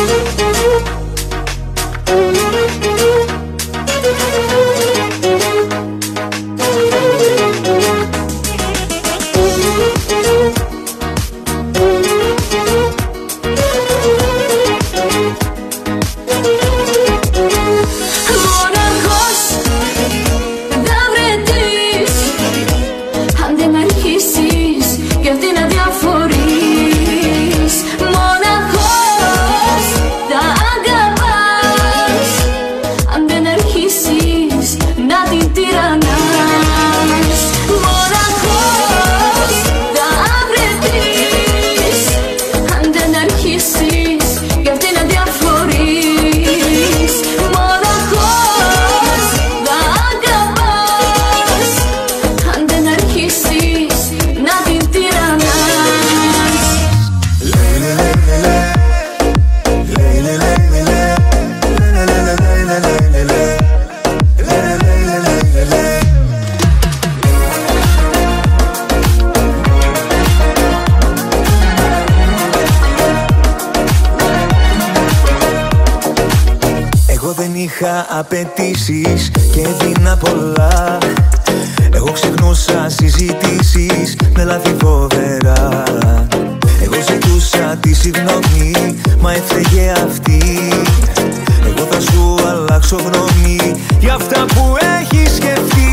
Απαιτήσεις και έδινα πολλά. Εγώ ξεχνούσα συζητήσεις με λάθη φοβερά. Εγώ ζητούσα τη συγγνώμη, μα έφταιγε αυτή. Εγώ θα σου αλλάξω γνώμη για αυτά που έχεις σκεφτεί.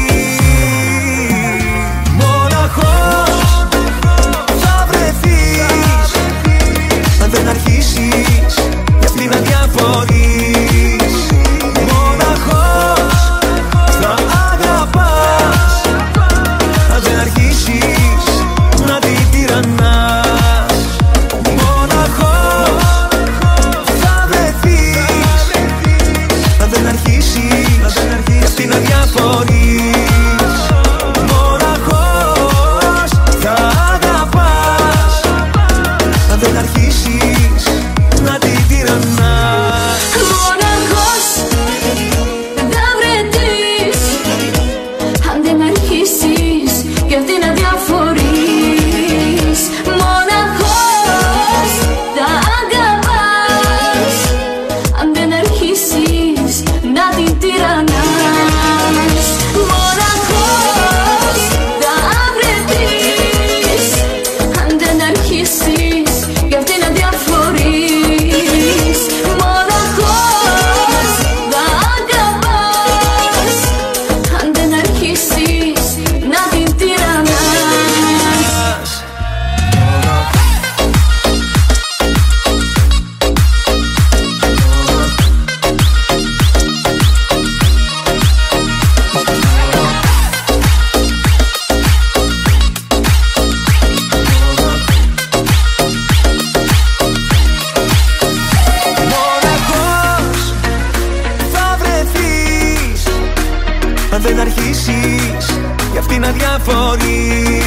Μοναχός θα βρεθείς αν δεν αρχίσεις για αυτήν να διαφορείς. Αν δεν αρχίσεις για αυτή να διαφορείς.